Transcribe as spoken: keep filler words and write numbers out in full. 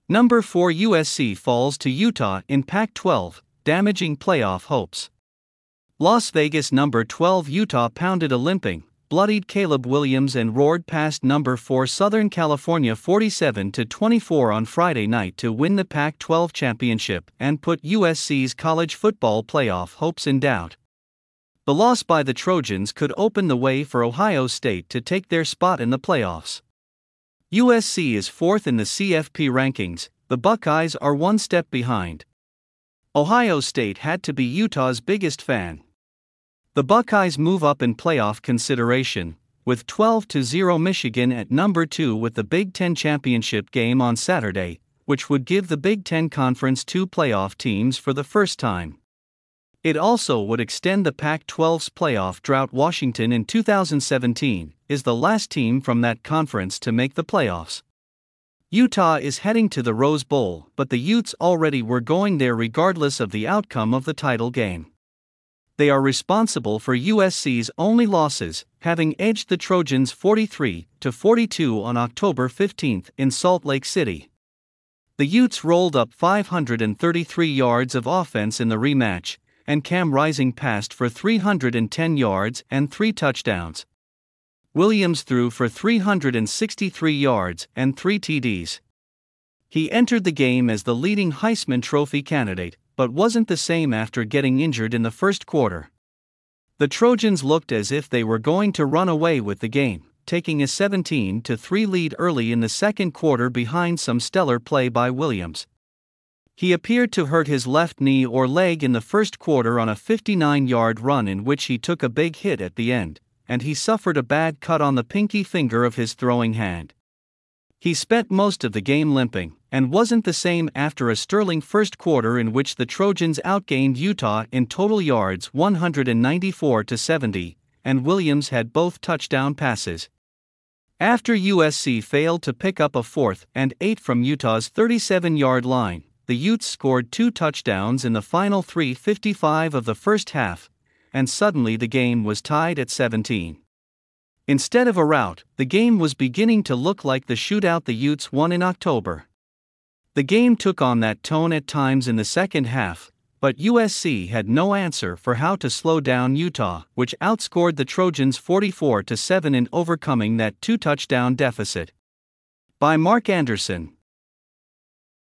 Number four U S C falls to Utah in Pac twelve, damaging playoff hopes. Las Vegas number twelve Utah pounded a limping, bloodied Caleb Williams and roared past number four Southern California forty-seven to twenty-four on Friday night to win the Pac twelve championship and put U S C's college football playoff hopes in doubt. The loss by the Trojans could open the way for Ohio State to take their spot in the playoffs. U S C is fourth in the C F P rankings, the Buckeyes are one step behind. Ohio State had to be Utah's biggest fan. The Buckeyes move up in playoff consideration, with twelve to zero Michigan at number two with the Big Ten championship game on Saturday, which would give the Big Ten Conference two playoff teams for the first time. It also would extend the Pac twelve's playoff drought. Washington in two thousand seventeen is the last team from that conference to make the playoffs. Utah is heading to the Rose Bowl, but the Utes already were going there regardless of the outcome of the title game. They are responsible for U S C's only losses, having edged the Trojans forty-three to forty-two on October fifteenth in Salt Lake City. The Utes rolled up five hundred thirty-three yards of offense in the rematch, and Cam Rising passed for three hundred ten yards and three touchdowns. Williams threw for three hundred sixty-three yards and three T Ds. He entered the game as the leading Heisman Trophy candidate, but wasn't the same after getting injured in the first quarter. The Trojans looked as if they were going to run away with the game, taking a seventeen to three lead early in the second quarter behind some stellar play by Williams. He appeared to hurt his left knee or leg in the first quarter on a fifty-nine-yard run in which he took a big hit at the end, and he suffered a bad cut on the pinky finger of his throwing hand. He spent most of the game limping, and wasn't the same after a sterling first quarter in which the Trojans outgained Utah in total yards one hundred ninety-four to seventy, and Williams had both touchdown passes. After U S C failed to pick up a fourth and eight from Utah's thirty-seven-yard line, the Utes scored two touchdowns in the final three fifty-five of the first half, and suddenly the game was tied at seventeen. Instead of a rout, the game was beginning to look like the shootout the Utes won in October. The game took on that tone at times in the second half, but U S C had no answer for how to slow down Utah, which outscored the Trojans forty-four to seven in overcoming that two-touchdown deficit. By Mark Anderson.